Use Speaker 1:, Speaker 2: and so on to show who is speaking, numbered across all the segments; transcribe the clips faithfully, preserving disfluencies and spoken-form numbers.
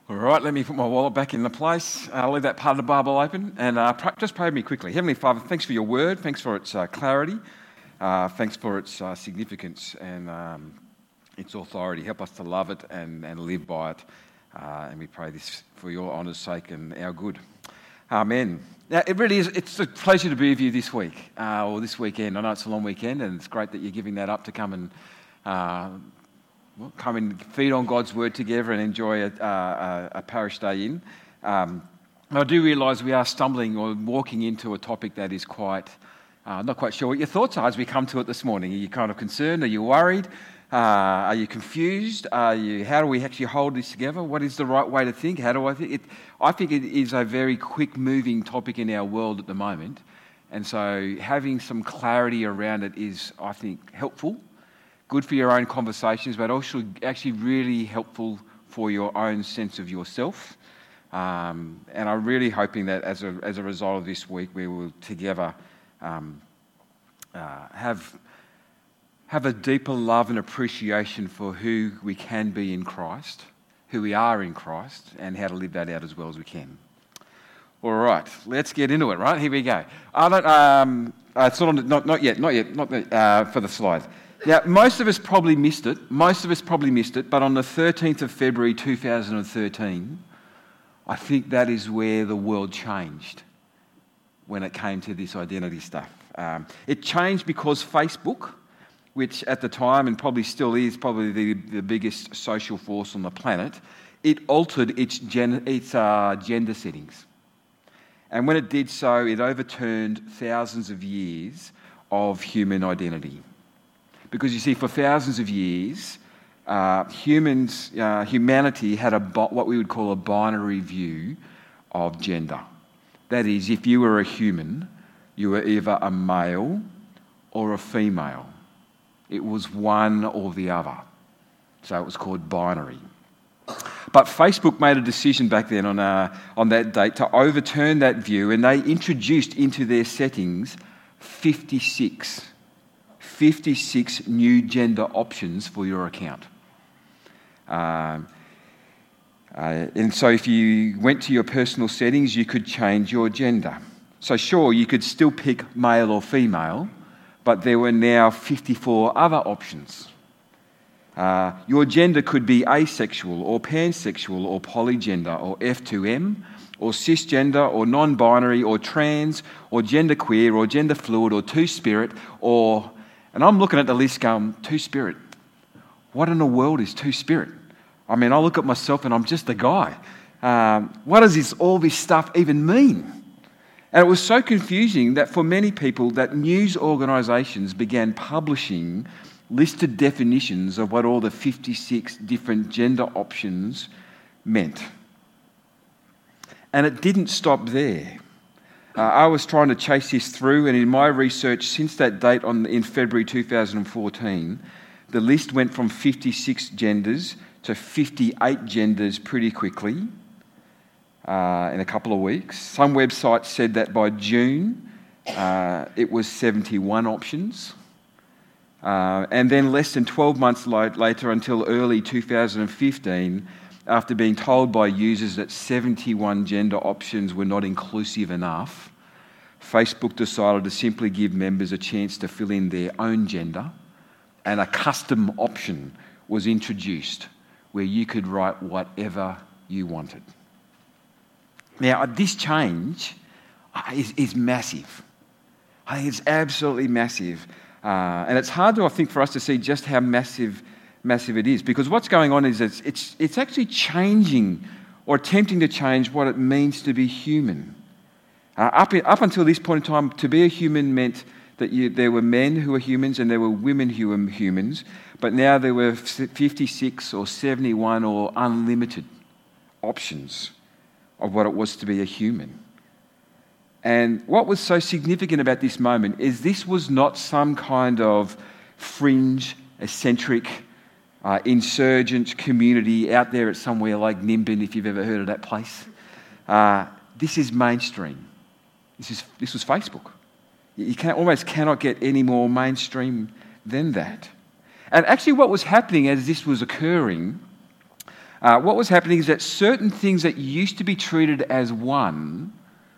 Speaker 1: All right, let me put my wallet back in the place. I'll leave that part of the Bible open and uh, pr- just pray with me quickly. Heavenly Father, thanks for your word. Thanks for its uh, clarity. Uh, thanks for its uh, significance and um, its authority. Help us to love it and, and live by it. Uh, and we pray this for your honour's sake and our good. Amen. Now, it really is, it's a pleasure to be with you this week uh, or this weekend. I know it's a long weekend and it's great that you're giving that up to come and uh, well, come and feed on God's word together and enjoy a, a, a parish day in. Um, I do realise we are stumbling or walking into a topic that is quite, uh, not quite sure what your thoughts are as we come to it this morning. Are you kind of concerned? Are you worried? Uh, are you confused? Are you? How do we actually hold this together? What is the right way to think? How do I think? It, I think it is a very quick-moving topic in our world at the moment, and so having some clarity around it is, I think, helpful. Good for your own conversations, but also actually really helpful for your own sense of yourself. Um, and I'm really hoping that as a as a result of this week, we will together um, uh, have have a deeper love and appreciation for who we can be in Christ, who we are in Christ, and how to live that out as well as we can. All right, let's get into it. Right, here we go. I don't. Um, uh, it's not, on the, not not yet. Not yet. Not the, uh, for the slides. Now, most of us probably missed it. Most of us probably missed it. But on the thirteenth of February two thousand thirteen, I think that is where the world changed when it came to this identity stuff. Um, it changed because Facebook, which at the time and probably still is probably the, the biggest social force on the planet, it altered its, gen, its uh, gender settings. And when it did so, it overturned thousands of years of human identity. Because you see, for thousands of years, uh, humans, uh, humanity had a what we would call a binary view of gender. That is, if you were a human, you were either a male or a female. It was one or the other. So it was called binary. But Facebook made a decision back then on uh, on that date to overturn that view, and they introduced into their settings fifty-six. fifty-six new gender options for your account. Um, uh, and so if you went to your personal settings, you could change your gender. So sure, you could still pick male or female, but there were now fifty-four other options. Uh, your gender could be asexual or pansexual or polygender or F two M or cisgender or non-binary or trans or genderqueer or gender fluid or two-spirit or... And I'm looking at the list going, two-spirit. What in the world is two-spirit? I mean, I look at myself and I'm just a guy. Um, what does this, all this stuff even mean? And it was so confusing that for many people that news organisations began publishing listed definitions of what all the fifty-six different gender options meant. And it didn't stop there. Uh, I was trying to chase this through, and in my research since that date on, in February two thousand fourteen, the list went from fifty-six genders to fifty-eight genders pretty quickly uh, in a couple of weeks. Some websites said that by June uh, it was seventy-one options. Uh, and then less than twelve months later, until early two thousand fifteen, after being told by users that seventy-one gender options were not inclusive enough, Facebook decided to simply give members a chance to fill in their own gender, and a custom option was introduced where you could write whatever you wanted. Now, this change is, is massive. I think it's absolutely massive. Uh, and it's hard to, I think, for us to see just how massive massive it is, because what's going on is it's it's it's actually changing or attempting to change what it means to be human. Uh, up in, up until this point in time, to be a human meant that you, there were men who were humans and there were women who were humans, but now there were fifty-six or seventy-one or unlimited options of what it was to be a human. And what was so significant about this moment is this was not some kind of fringe, eccentric, Uh, insurgent community out there at somewhere like Nimbin, if you've ever heard of that place. Uh, this is mainstream. This is this was Facebook. You can almost cannot get any more mainstream than that. And actually what was happening as this was occurring Uh, what was happening is that certain things that used to be treated as one,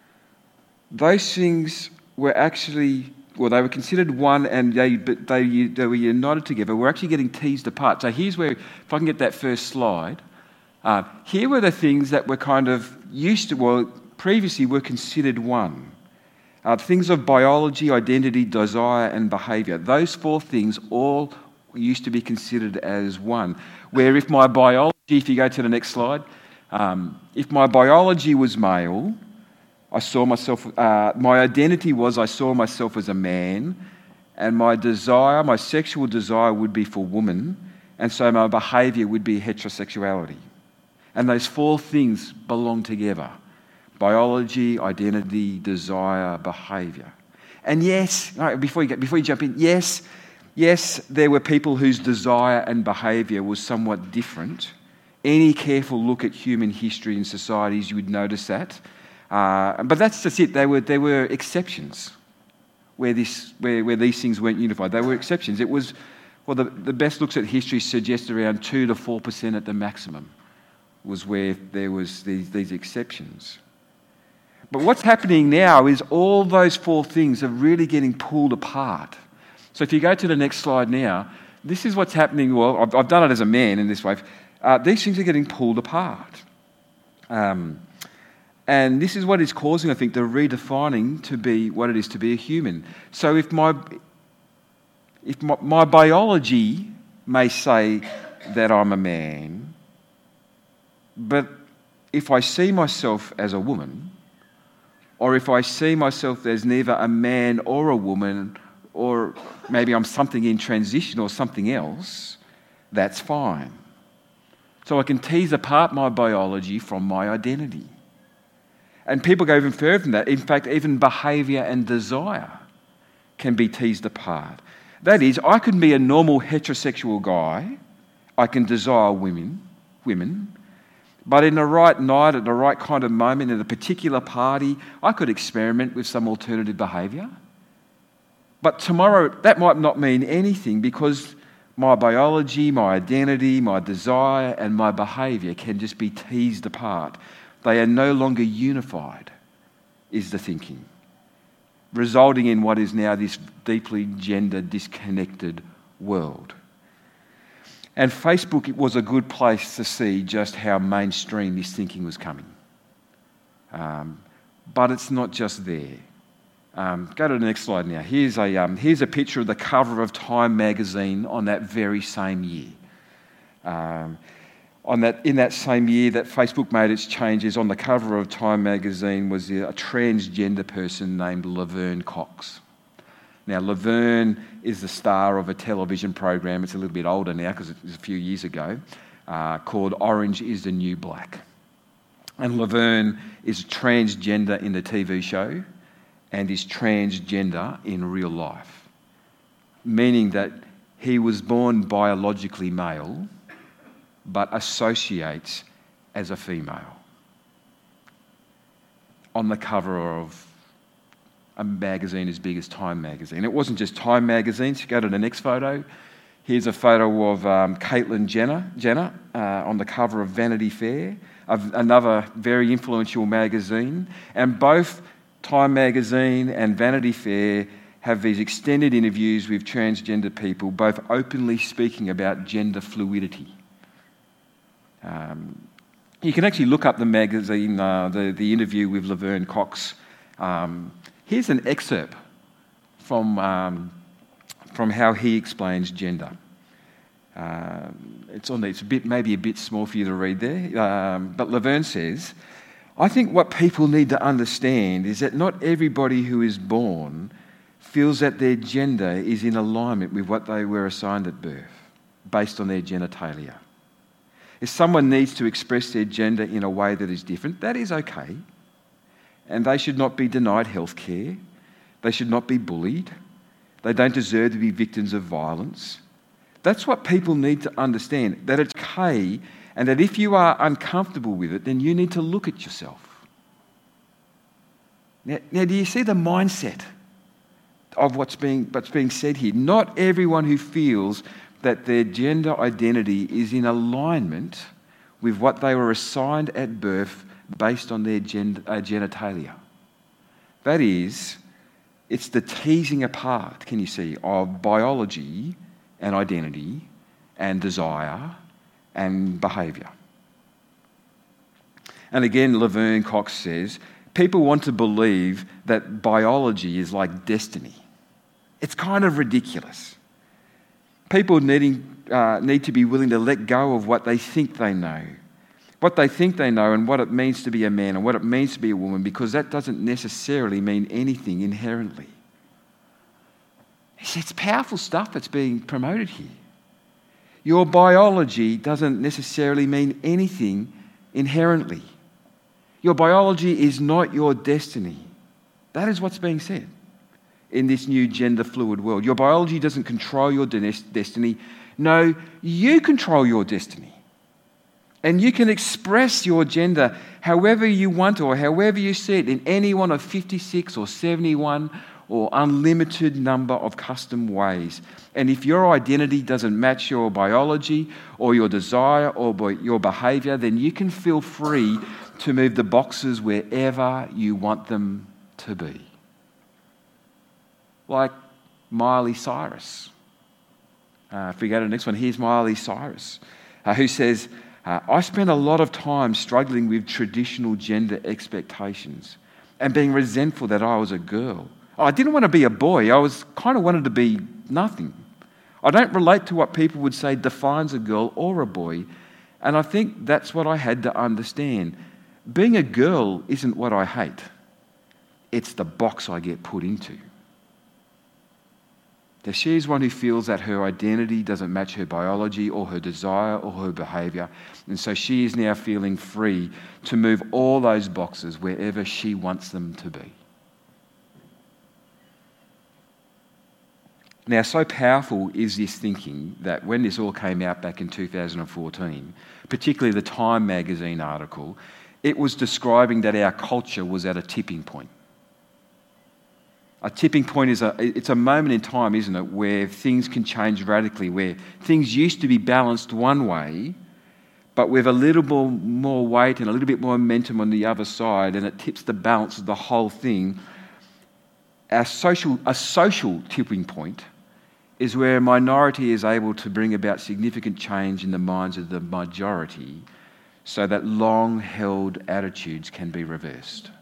Speaker 1: those things were actually, well, they were considered one, and they, but they, they were united together. We're actually getting teased apart. So here's where, if I can get that first slide, uh, here were the things that were kind of used to, well, previously were considered one. Uh, things of biology, identity, desire, and behaviour. Those four things all used to be considered as one. Where if my biology, if you go to the next slide, um, if my biology was male, I saw myself, uh, my identity was I saw myself as a man, and my desire, my sexual desire would be for woman, and so my behaviour would be heterosexuality. And those four things belong together. Biology, identity, desire, behaviour. And yes, before you, get, before you jump in, yes, yes, there were people whose desire and behaviour was somewhat different. Any careful look at human history and societies, you would notice that. Uh, but that's just it. There were there were exceptions where this where, where these things weren't unified. They were exceptions. It was, well, the, the best looks at history suggest around two to four percent at the maximum was where there was these these exceptions. But what's happening now is all those four things are really getting pulled apart. So if you go to the next slide now, this is what's happening. Well, I've, I've done it as a man in this way. Uh, these things are getting pulled apart. Um, and this is what is causing, I think, the redefining to be what it is to be a human. So if my, if my, my biology may say that I'm a man, but if I see myself as a woman, or if I see myself as neither a man or a woman, or maybe I'm something in transition or something else, that's fine. So I can tease apart my biology from my identity. And people go even further than that. In fact, even behaviour and desire can be teased apart. That is, I can be a normal heterosexual guy. I can desire women, women. But in the right night, at the right kind of moment, in a particular party, I could experiment with some alternative behaviour. But tomorrow, that might not mean anything because my biology, my identity, my desire, and my behaviour can just be teased apart. They are no longer unified, is the thinking, resulting in what is now this deeply gender disconnected world. And Facebook, it was a good place to see just how mainstream this thinking was coming. Um, but it's not just there. Um, go to the next slide now. Here's a, um, here's a picture of the cover of Time magazine on that very same year. Um, on that, in that same year that Facebook made its changes, on the cover of Time magazine was a transgender person named Laverne Cox. Now, Laverne is the star of a television program. It's a little bit older now because it was a few years ago, uh, called Orange is the New Black. And Laverne is transgender in the T V show and is transgender in real life, meaning that he was born biologically male but associates as a female. On the cover of a magazine as big as Time magazine. It wasn't just Time magazine. So go to the next photo. Here's a photo of um, Caitlyn Jenner, Jenner uh, on the cover of Vanity Fair, of another very influential magazine. And both Time magazine and Vanity Fair have these extended interviews with transgender people, both openly speaking about gender fluidity. Um, you can actually look up the magazine, uh, the, the interview with Laverne Cox. Um, Here's an excerpt from, um, from how he explains gender. Uh, it's on there. It's a bit, maybe a bit small for you to read there. Um, but Laverne says, I think what people need to understand is that not everybody who is born feels that their gender is in alignment with what they were assigned at birth, based on their genitalia. If someone needs to express their gender in a way that is different, that is okay. And they should not be denied health care. They should not be bullied. They don't deserve to be victims of violence. That's what people need to understand, that it's okay, and that if you are uncomfortable with it, then you need to look at yourself. Now, now do you see the mindset of what's being, what's being said here? Not everyone who feels that their gender identity is in alignment with what they were assigned at birth based on their gen- uh, genitalia. That is, it's the teasing apart, can you see, of biology and identity and desire and behaviour. And again, Laverne Cox says, people want to believe that biology is like destiny. It's kind of ridiculous. People needing, uh, need to be willing to let go of what they think they know. What they think they know and what it means to be a man and what it means to be a woman, because that doesn't necessarily mean anything inherently. It's powerful stuff that's being promoted here. Your biology doesn't necessarily mean anything inherently. Your biology is not your destiny. That is what's being said in this new gender fluid world. Your biology doesn't control your de- destiny. No, you control your destiny. And you can express your gender however you want or however you see it in any one of fifty-six or seventy-one or unlimited number of custom ways. And if your identity doesn't match your biology or your desire or your behaviour, then you can feel free to move the boxes wherever you want them to be. Like Miley Cyrus. Uh, if we go to the next one, here's Miley Cyrus, uh, who says, uh, I spent a lot of time struggling with traditional gender expectations and being resentful that I was a girl. I didn't want to be a boy. I was kind of wanted to be nothing. I don't relate to what people would say defines a girl or a boy, and I think that's what I had to understand. Being a girl isn't what I hate. It's the box I get put into. That she is one who feels that her identity doesn't match her biology or her desire or her behaviour, and so she is now feeling free to move all those boxes wherever she wants them to be. Now, so powerful is this thinking that when this all came out back in two thousand fourteen, particularly the Time magazine article, it was describing that our culture was at a tipping point. A tipping point is a, it's a moment in time, isn't it, where things can change radically, where things used to be balanced one way, but with a little more, more weight and a little bit more momentum on the other side, and it tips the balance of the whole thing. Our social, a social tipping point is where a minority is able to bring about significant change in the minds of the majority so that long-held attitudes can be reversed.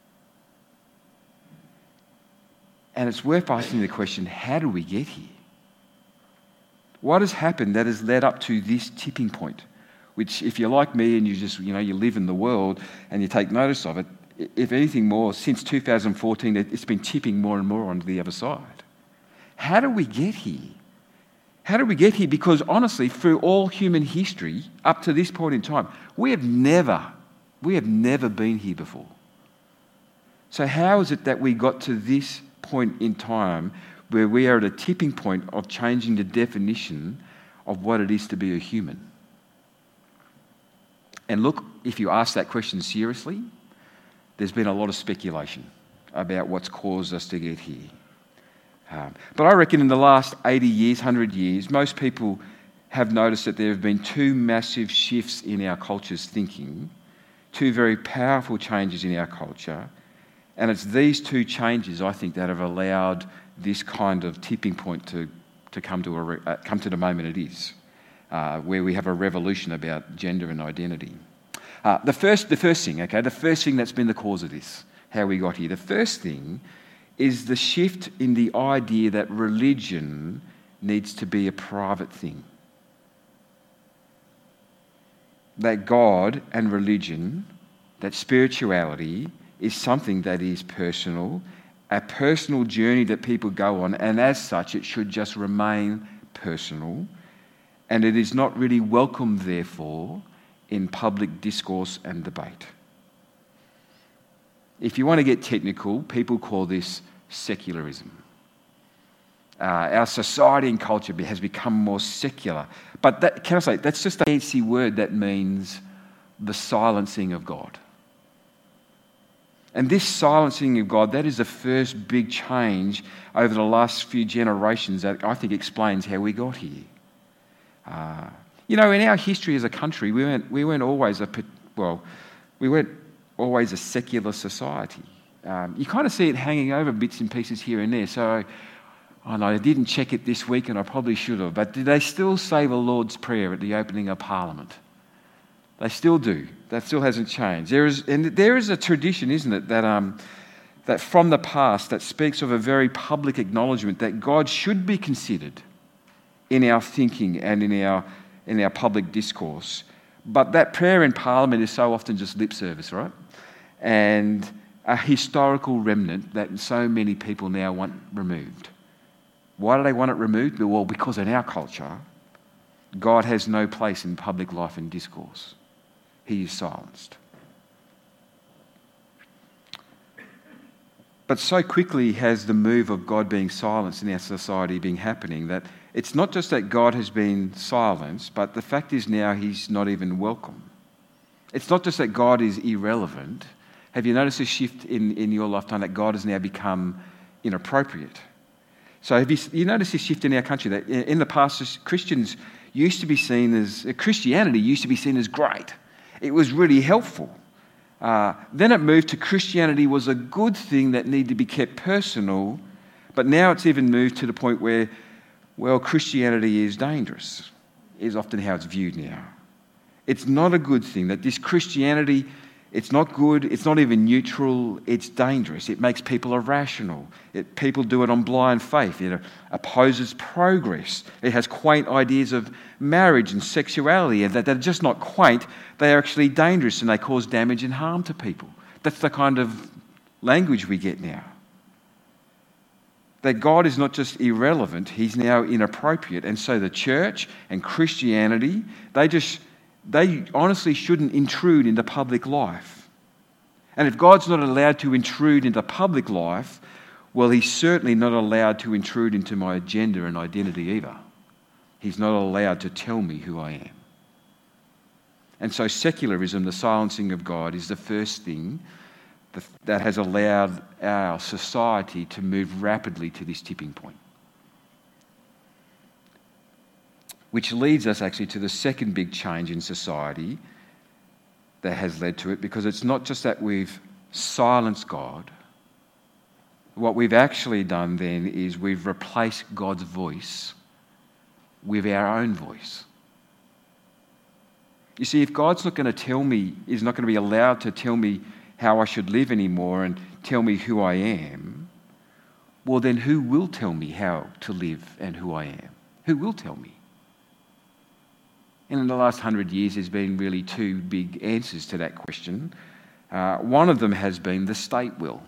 Speaker 1: And it's worth asking the question, how do we get here? What has happened that has led up to this tipping point? Which, if you're like me and you just, you know, you live in the world and you take notice of it, if anything more, since two thousand fourteen, it's been tipping more and more onto the other side. How do we get here? How do we get here? Because honestly, through all human history, up to this point in time, we have never, we have never been here before. So how is it that we got to this point in time where we are at a tipping point of changing the definition of what it is to be a human? And look, if you ask that question seriously, there's been a lot of speculation about what's caused us to get here. Um, but I reckon in the last eighty years, one hundred years, most people have noticed that there have been two massive shifts in our culture's thinking, two very powerful changes in our culture. And it's these two changes, I think, that have allowed this kind of tipping point to, to come to a uh, come to the moment it is, uh, where we have a revolution about gender and identity. Uh, the first, the first thing, okay, the first thing that's been the cause of this, how we got here. The first thing is the shift in the idea that religion needs to be a private thing. That God and religion, that spirituality, is something that is personal, a personal journey that people go on, and as such it should just remain personal, and it is not really welcome, therefore, in public discourse and debate. If you want to get technical, people call this secularism. Uh, our society and culture has become more secular. But that, can I say, that's just a fancy word that means the silencing of God. And this silencing of God, that is the first big change over the last few generations that I think explains how we got here. Uh, You know, in our history as a country, we weren't, we weren't always a, well, we weren't always a secular society. Um, you kind of see it hanging over bits and pieces here and there. So, I know I didn't check it this week and I probably should have, but do they still say the Lord's Prayer at the opening of Parliament? They still do. That still hasn't changed. There is, and there is a tradition, isn't it, that um, that from the past that speaks of a very public acknowledgement that God should be considered in our thinking and in our in our public discourse. But that prayer in Parliament is so often just lip service, right? And a historical remnant that so many people now want removed. Why do they want it removed? Well, because in our culture, God has no place in public life and discourse. He is silenced. But so quickly has the move of God being silenced in our society been happening that it's not just that God has been silenced, but the fact is now he's not even welcome. It's not just that God is irrelevant. Have you noticed a shift in, in your lifetime that God has now become inappropriate? So have you, you noticed this shift in our country that in the past Christians used to be seen as, Christianity used to be seen as great. It was really helpful. Uh, then it moved to Christianity was a good thing that needed to be kept personal, but now it's even moved to the point where, well, Christianity is dangerous, is often how it's viewed now. It's not a good thing, that this Christianity, it's not good, it's not even neutral, it's dangerous. It makes people irrational. It, people do it on blind faith. It opposes progress. It has quaint ideas of marriage and sexuality, and that they're just not quaint, they are actually dangerous and they cause damage and harm to people. That's the kind of language we get now. That God is not just irrelevant, he's now inappropriate. And so the church and Christianity, they just, they honestly shouldn't intrude into public life. And if God's not allowed to intrude into public life, well, he's certainly not allowed to intrude into my agenda and identity either. He's not allowed to tell me who I am. And so secularism, the silencing of God, is the first thing that has allowed our society to move rapidly to this tipping point. Which leads us actually to the second big change in society that has led to it, because it's not just that we've silenced God. What we've actually done then is we've replaced God's voice with our own voice. You see, if God's not going to tell me, is not going to be allowed to tell me how I should live anymore and tell me who I am, well then who will tell me how to live and who I am? Who will tell me? And in the last hundred years there's been really two big answers to that question. Uh, one of them has been the state will.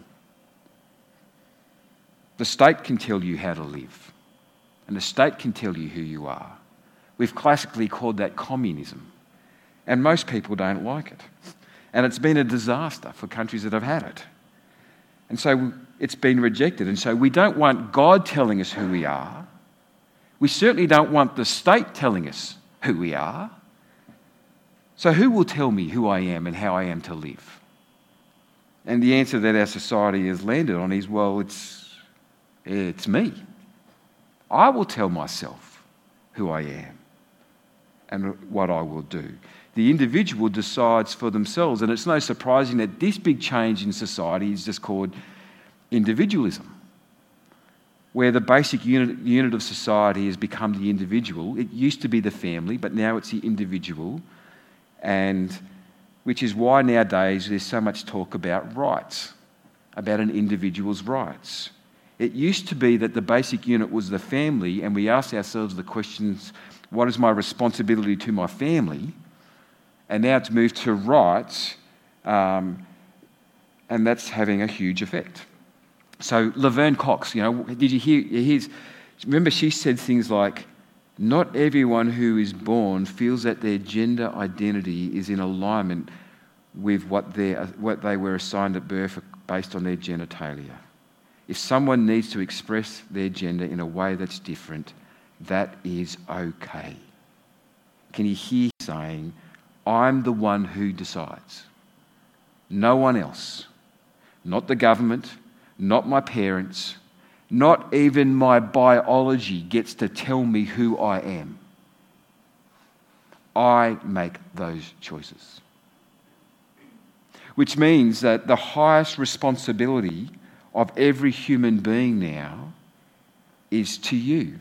Speaker 1: The state can tell you how to live, and the state can tell you who you are. We've classically called that communism, and most people don't like it. And it's been a disaster for countries that have had it. And so it's been rejected. And so we don't want God telling us who we are. We certainly don't want the state telling us who we are. So who will tell me who I am and how I am to live? And the answer that our society has landed on is, well, it's, it's me. I will tell myself who I am and what I will do. The individual decides for themselves, and it's no surprising that this big change in society is just called individualism, where the basic unit, unit of society has become the individual. It used to be the family, but now it's the individual, and which is why nowadays there's so much talk about rights, about an individual's rights. It used to be that the basic unit was the family, and we asked ourselves the questions, what is my responsibility to my family? And now it's moved to rights, um, and that's having a huge effect. So Laverne Cox, you know, did you hear? Here's, remember, she said things like, "Not everyone who is born feels that their gender identity is in alignment with what they what they were assigned at birth based on their genitalia. If someone needs to express their gender in a way that's different, that is okay." Can you hear saying, I'm the one who decides. No one else. Not the government, not my parents, not even my biology gets to tell me who I am. I make those choices. Which means that the highest responsibility of every human being now is to you.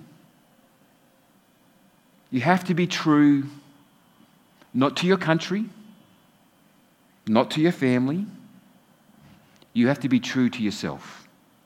Speaker 1: You have to be true not to your country, not to your family. You have to be true to yourself.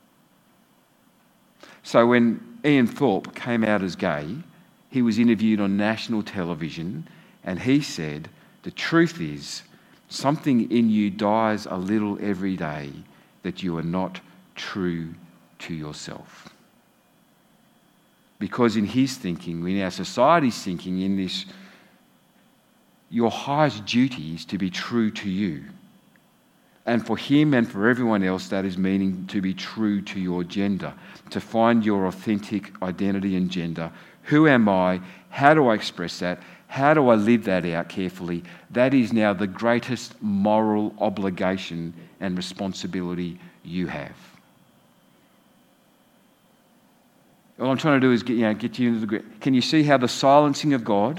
Speaker 1: So when Ian Thorpe came out as gay, he was interviewed on national television and he said, the truth is, something in you dies a little every day that you are not true to yourself. Because in his thinking, in our society's thinking, in this, your highest duty is to be true to you. And for him and for everyone else, that is meaning to be true to your gender, to find your authentic identity and gender. Who am I? How do I express that? How do I live that out carefully? That is now the greatest moral obligation and responsibility you have. All I'm trying to do is get you, know, get you into the... Can you see how the silencing of God...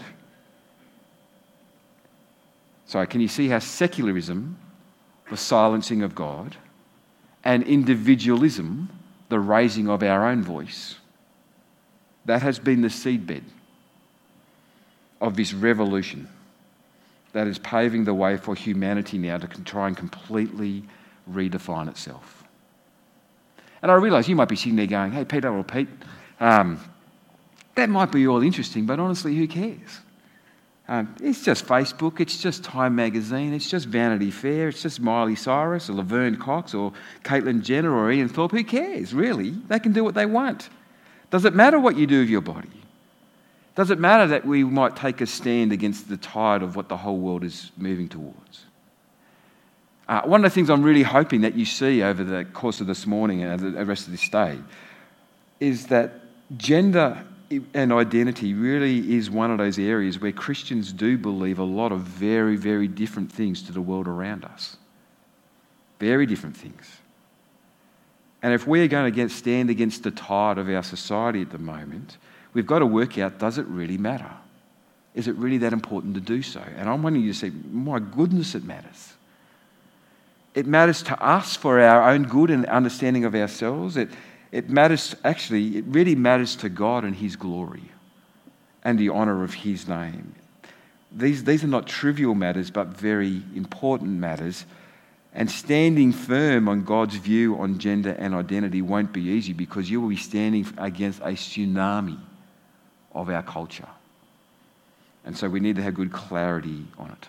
Speaker 1: Sorry, can you see how secularism, the silencing of God, and individualism, the raising of our own voice, that has been the seedbed of this revolution that is paving the way for humanity now to try and completely redefine itself. And I realise you might be sitting there going, hey, Peter or Pete, um, that might be all interesting, but honestly, who cares? Um, it's just Facebook, it's just Time Magazine, it's just Vanity Fair, it's just Miley Cyrus or Laverne Cox or Caitlyn Jenner or Ian Thorpe. Who cares, really? They can do what they want. Does it matter what you do with your body? Does it matter that we might take a stand against the tide of what the whole world is moving towards? Uh, one of the things I'm really hoping that you see over the course of this morning and the rest of this day is that gender and identity really is one of those areas where Christians do believe a lot of very, very different things to the world around us. Very different things. And if we're going to get, stand against the tide of our society at the moment, we've got to work out, does it really matter? Is it really that important to do so? And I'm wanting you to say, my goodness, it matters. It matters to us for our own good and understanding of ourselves. It, it matters, actually, it really matters to God and His glory and the honour of His name. These, these are not trivial matters, but very important matters. And standing firm on God's view on gender and identity won't be easy because you will be standing against a tsunami of our culture. And so we need to have good clarity on it.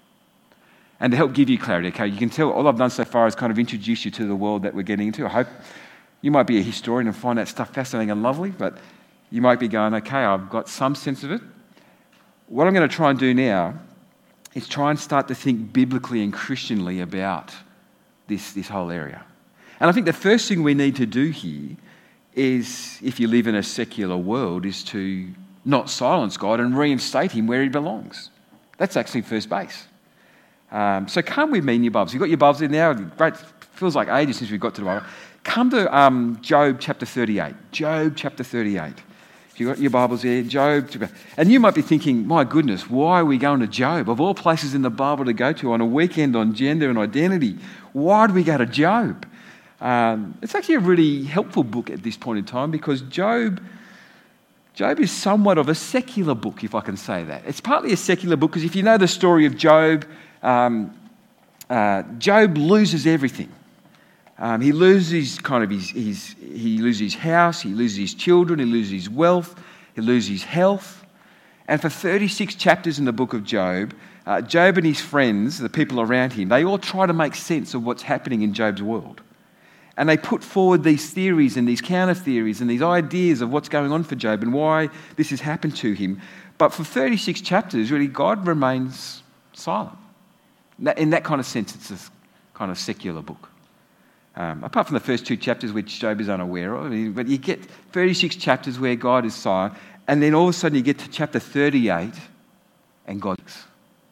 Speaker 1: And to help give you clarity, okay, you can tell all I've done so far is kind of introduce you to the world that we're getting into. I hope you might be a historian and find that stuff fascinating and lovely, but you might be going, okay, I've got some sense of it. What I'm going to try and do now is try and start to think biblically and Christianly about this, this whole area. And I think the first thing we need to do here is, if you live in a secular world, is to not silence God and reinstate Him where He belongs. That's actually first base. Um, so come with me in your Bibles. You've got your Bibles in now. Great, feels like ages since we got to the Bible. Come to um, Job chapter thirty-eight. Job chapter thirty-eight. If you've got your Bibles there, Job. And you might be thinking, my goodness, why are we going to Job? Of all places in the Bible to go to on a weekend on gender and identity, why do we go to Job? Um, it's actually a really helpful book at this point in time because Job, Job is somewhat of a secular book, if I can say that. It's partly a secular book because if you know the story of Job, um, uh, Job loses everything. Um, he loses kind of his, his, he loses his house, he loses his children, he loses his wealth, he loses his health. And for thirty-six chapters in the book of Job, uh, Job and his friends, the people around him, they all try to make sense of what's happening in Job's world. And they put forward these theories and these counter theories and these ideas of what's going on for Job and why this has happened to him. But for thirty-six chapters, really, God remains silent. In that kind of sense, it's a kind of secular book. Um, apart from the first two chapters, which Job is unaware of, but you get thirty-six chapters where God is silent, and then all of a sudden you get to chapter thirty-eight, and God is.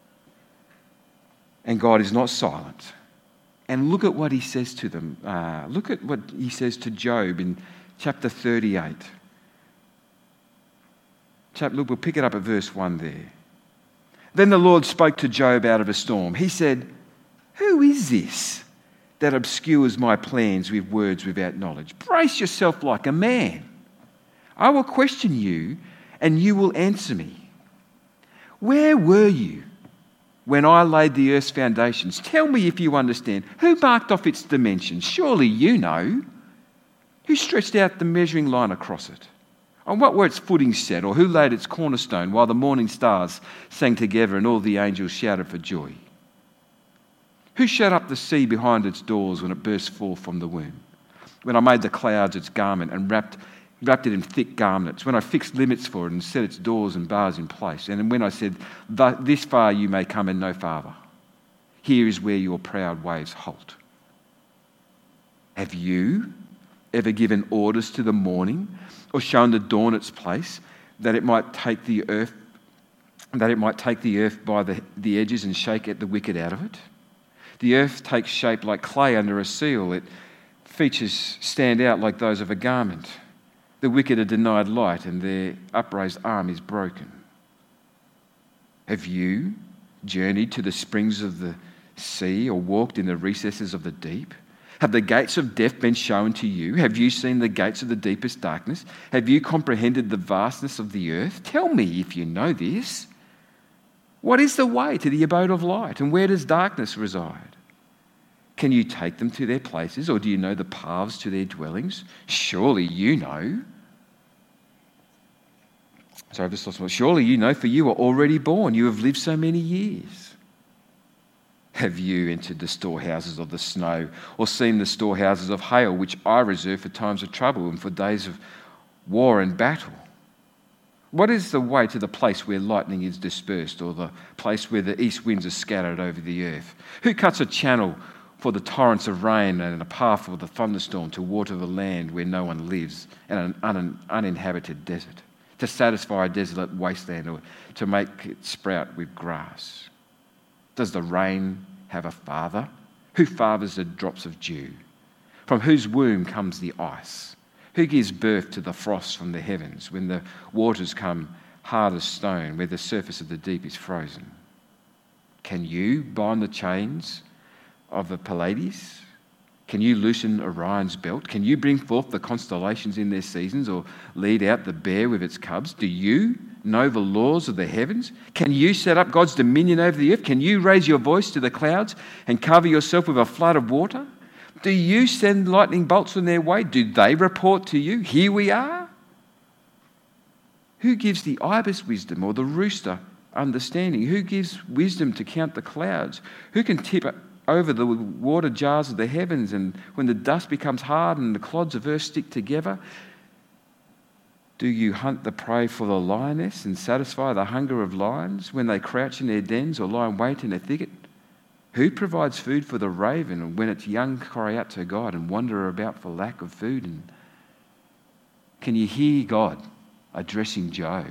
Speaker 1: And God is not silent. And look at what He says to them. Uh, look at what He says to Job in chapter thirty-eight. Chap, look, we'll pick it up at verse one there. Then the Lord spoke to Job out of a storm. He said, "Who is this that obscures my plans with words without knowledge? Brace yourself like a man. I will question you, and you will answer me. Where were you when I laid the earth's foundations? Tell me if you understand. Who marked off its dimensions? Surely you know. Who stretched out the measuring line across it? On what were its footings set, or who laid its cornerstone while the morning stars sang together and all the angels shouted for joy? Who shut up the sea behind its doors when it burst forth from the womb? When I made the clouds its garment and wrapped, wrapped it in thick garments, when I fixed limits for it and set its doors and bars in place, and when I said, this far you may come and no farther. Here is where your proud waves halt. Have you ever given orders to the morning, or shown the dawn its place, that it might take the earth, that it might take the earth by the, the edges and shake at the wicked out of it? The earth takes shape like clay under a seal. Its features stand out like those of a garment. The wicked are denied light, and their upraised arm is broken. Have you journeyed to the springs of the sea, or walked in the recesses of the deep? Have the gates of death been shown to you? Have you seen the gates of the deepest darkness? Have you comprehended the vastness of the earth? Tell me if you know this. What is the way to the abode of light, and where does darkness reside? Can you take them to their places, or do you know the paths to their dwellings? Surely you know. Sorry, I've just lost my... Surely you know, for you are already born. You have lived so many years. Have you entered the storehouses of the snow, or seen the storehouses of hail, which I reserve for times of trouble and for days of war and battle? What is the way to the place where lightning is dispersed, or the place where the east winds are scattered over the earth? Who cuts a channel for the torrents of rain and a path for the thunderstorm to water the land where no one lives, and an un- uninhabited desert, to satisfy a desolate wasteland, or to make it sprout with grass? Does the rain have a father? Who fathers the drops of dew? From whose womb comes the ice? Who gives birth to the frost from the heavens, when the waters come hard as stone, where the surface of the deep is frozen? Can you bind the chains of the Pleiades? Can you loosen Orion's belt? Can you bring forth the constellations in their seasons, or lead out the bear with its cubs? Do you know the laws of the heavens? Can you set up God's dominion over the earth? Can you raise your voice to the clouds and cover yourself with a flood of water? Do you send lightning bolts on their way? Do they report to you, here we are? Who gives the ibis wisdom, or the rooster understanding? Who gives wisdom to count the clouds? Who can tip over the water jars of the heavens, and when the dust becomes hard and the clods of earth stick together? Do you hunt the prey for the lioness and satisfy the hunger of lions when they crouch in their dens or lie in wait in a thicket? Who provides food for the raven when its young cry out to God and wander about for lack of food? And can you hear God addressing Job?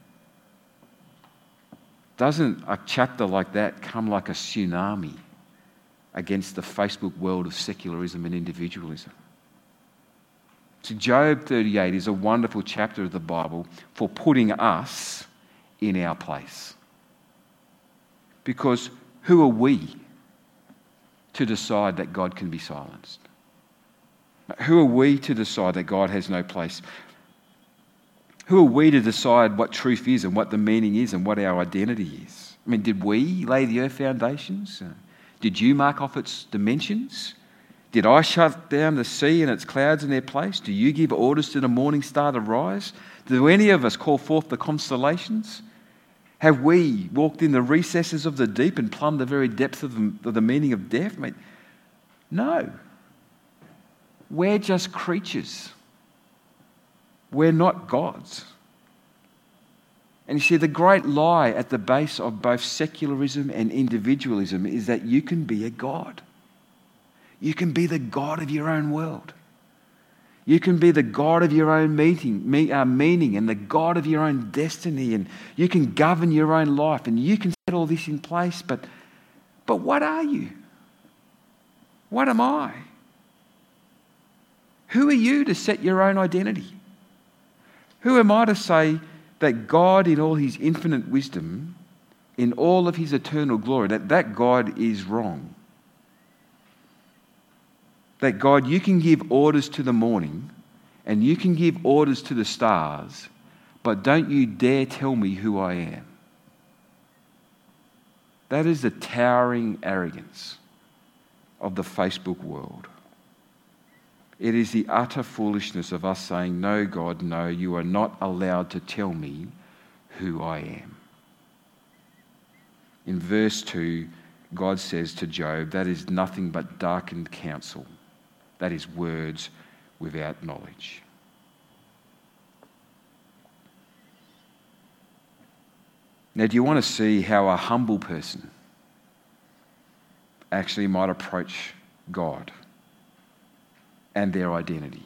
Speaker 1: Doesn't a chapter like that come like a tsunami against the Facebook world of secularism and individualism? So Job thirty-eight is a wonderful chapter of the Bible for putting us in our place. Because who are we to decide that God can be silenced? Who are we to decide that God has no place? Who are we to decide what truth is and what the meaning is and what our identity is? I mean, did we lay the earth foundations? Did you mark off its dimensions? Did I shut down the sea and its clouds in their place? Do you give orders to the morning star to rise? Do any of us call forth the constellations? Have we walked in the recesses of the deep and plumbed the very depth of the, of the meaning of death? I mean, no. We're just creatures. We're not gods. And you see, the great lie at the base of both secularism and individualism is that you can be a god. You can be the God of your own world. You can be the God of your own meeting, me, uh, meaning and the God of your own destiny, and you can govern your own life, and you can set all this in place, but, but what are you? What am I? Who are you to set your own identity? Who am I to say that God, in all his infinite wisdom, in all of his eternal glory, that that God is wrong. That God, you can give orders to the morning and you can give orders to the stars, but don't you dare tell me who I am. That is the towering arrogance of the Facebook world. It is the utter foolishness of us saying, no, God, no, you are not allowed to tell me who I am. In verse two, God says to Job, that is nothing but darkened counsel. That is words without knowledge. Now, do you want to see how a humble person actually might approach God and their identity?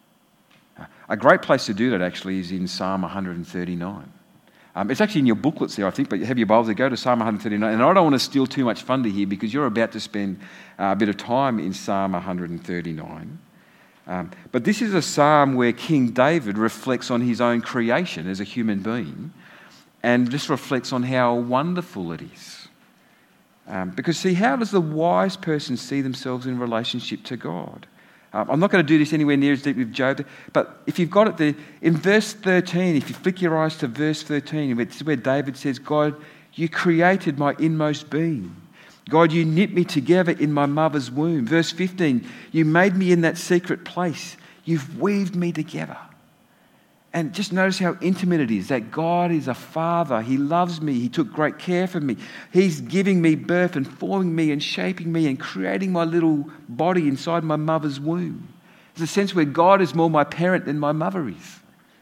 Speaker 1: A great place to do that actually is in Psalm one thirty-nine. Um, it's actually in your booklets there, I think, but you have your Bibles there. Go to Psalm one thirty-nine. And I don't want to steal too much thunder here because you're about to spend uh, a bit of time in Psalm one thirty-nine. Um, but this is a psalm where King David reflects on his own creation as a human being and just reflects on how wonderful it is. Um, because see, how does the wise person see themselves in relationship to God? Um, I'm not going to do this anywhere near as deep with Job, but if you've got it there, in verse thirteen, if you flick your eyes to verse thirteen, it's where David says, God, you created my inmost being. God, you knit me together in my mother's womb. Verse fifteen, you made me in that secret place. You've weaved me together. And just notice how intimate it is, that God is a father. He loves me. He took great care for me. He's giving me birth and forming me and shaping me and creating my little body inside my mother's womb. There's a sense where God is more my parent than my mother is.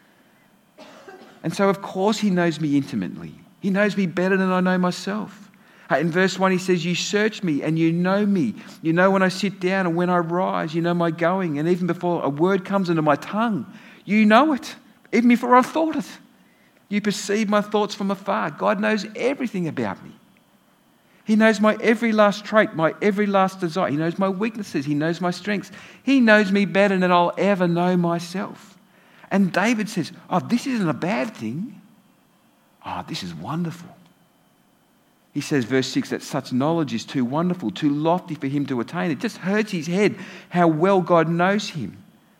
Speaker 1: And so, of course, he knows me intimately. He knows me better than I know myself. In verse one, he says, you search me and you know me. You know when I sit down and when I rise. You know my going. And even before a word comes into my tongue, you know it. Even before I've thought it. You perceive my thoughts from afar. God knows everything about me. He knows my every last trait, my every last desire. He knows my weaknesses. He knows my strengths. He knows me better than I'll ever know myself. And David says, oh, this isn't a bad thing. Oh, this is wonderful. He says, verse six, that such knowledge is too wonderful, too lofty for him to attain. It just hurts his head how well God knows him.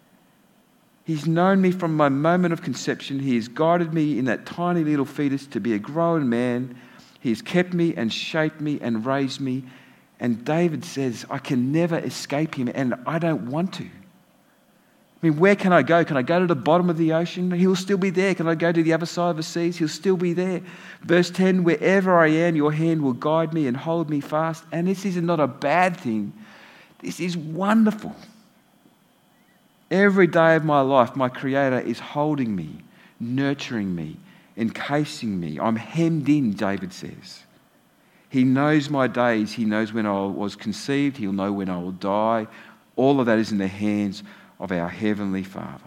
Speaker 1: He's known me from my moment of conception. He has guided me in that tiny little fetus to be a grown man. He has kept me and shaped me and raised me. And David says, I can never escape him, and I don't want to. I mean, where can I go? Can I go to the bottom of the ocean? He'll still be there. Can I go to the other side of the seas? He'll still be there. Verse ten, wherever I am, your hand will guide me and hold me fast. And this is not a bad thing. This is wonderful. Every day of my life, my Creator is holding me, nurturing me, encasing me. I'm hemmed in, David says. He knows my days. He knows when I was conceived. He'll know when I will die. All of that is in the hands of our Heavenly Father.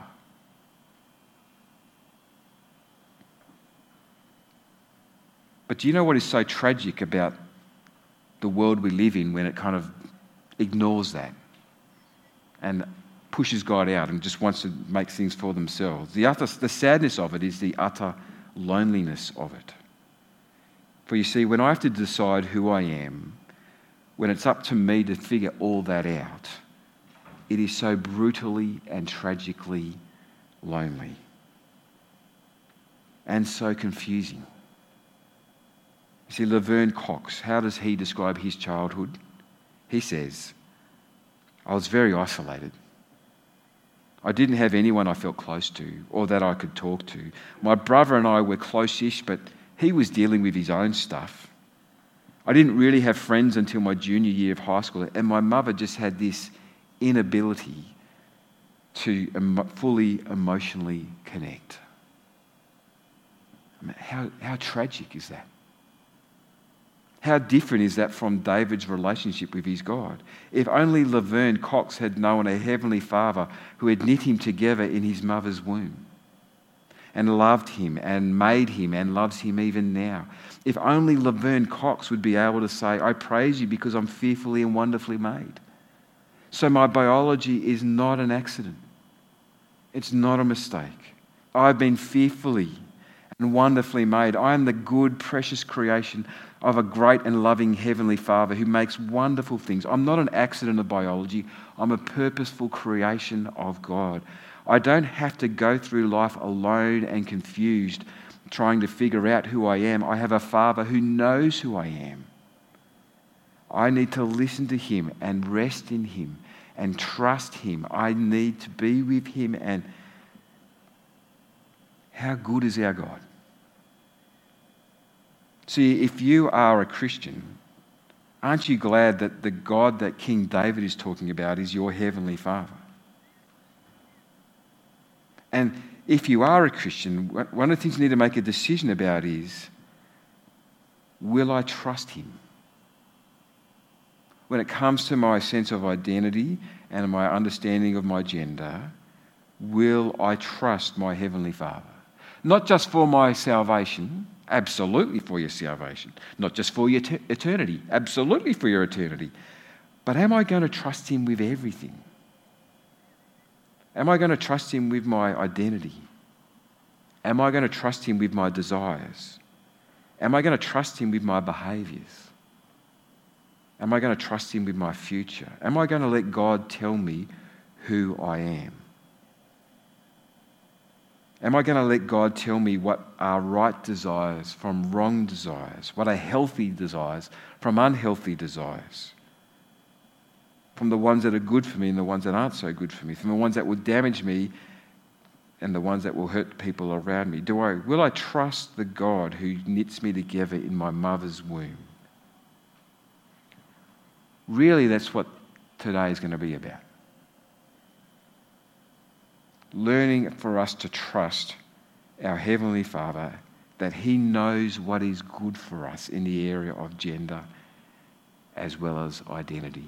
Speaker 1: But do you know what is so tragic about the world we live in when it kind of ignores that and pushes God out and just wants to make things for themselves? The utter, the sadness of it is the utter loneliness of it. For you see, when I have to decide who I am, when it's up to me to figure all that out, it is so brutally and tragically lonely and so confusing. You see, Laverne Cox, how does he describe his childhood? He says, I was very isolated. I didn't have anyone I felt close to or that I could talk to. My brother and I were close-ish, but he was dealing with his own stuff. I didn't really have friends until my junior year of high school, and my mother just had this inability to emo- fully emotionally connect. I mean, how, how tragic is that? How different is that from David's relationship with his God? If only Laverne Cox had known a heavenly Father who had knit him together in his mother's womb and loved him and made him and loves him even now. If only Laverne Cox would be able to say, I praise you because I'm fearfully and wonderfully made. So my biology is not an accident. It's not a mistake. I've been fearfully and wonderfully made. I am the good, precious creation of a great and loving Heavenly Father who makes wonderful things. I'm not an accident of biology. I'm a purposeful creation of God. I don't have to go through life alone and confused, trying to figure out who I am. I have a Father who knows who I am. I need to listen to Him and rest in Him and trust Him. I need to be with Him. And how good is our God? See, if you are a Christian, aren't you glad that the God that King David is talking about is your Heavenly Father? And if you are a Christian, one of the things you need to make a decision about is, will I trust Him? When it comes to my sense of identity and my understanding of my gender, will I trust my Heavenly Father? Not just for my salvation, absolutely for your salvation. Not just for your t- eternity, absolutely for your eternity. But am I going to trust Him with everything? Am I going to trust Him with my identity? Am I going to trust Him with my desires? Am I going to trust Him with my behaviours? Am I going to trust Him with my future? Am I going to let God tell me who I am? Am I going to let God tell me what are right desires from wrong desires? What are healthy desires from unhealthy desires? From the ones that are good for me and the ones that aren't so good for me? From the ones that will damage me and the ones that will hurt people around me? Do I, will I trust the God who knits me together in my mother's womb? Really, that's what today is going to be about. Learning for us to trust our Heavenly Father, that He knows what is good for us in the area of gender as well as identity.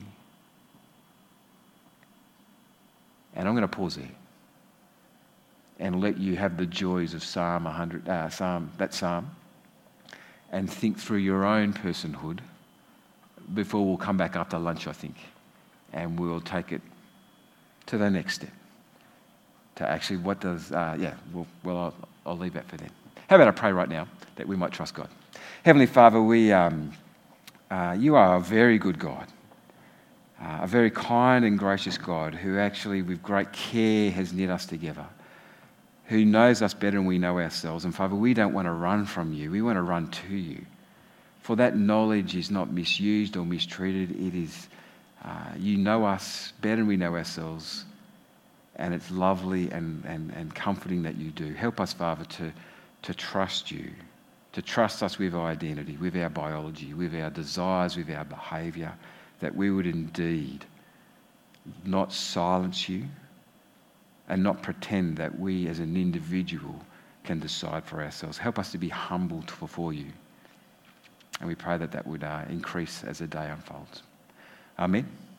Speaker 1: And I'm going to pause there and let you have the joys of Psalm one hundred, uh, Psalm that Psalm, and think through your own personhood before we'll come back after lunch, I think, and we'll take it to the next step. To actually, what does, uh, yeah, well, well I'll, I'll leave that for then. How about I pray right now that we might trust God? Heavenly Father, we, um, uh, you are a very good God, uh, a very kind and gracious God who actually with great care has knit us together, who knows us better than we know ourselves. And Father, we don't want to run from you, we want to run to you. For that knowledge is not misused or mistreated. It is, uh, you know us better than we know ourselves. And it's lovely and, and, and comforting that you do. Help us, Father, to, to trust you, to trust us with our identity, with our biology, with our desires, with our behaviour, that we would indeed not silence you and not pretend that we as an individual can decide for ourselves. Help us to be humbled before you. And we pray that that would uh, increase as the day unfolds. Amen.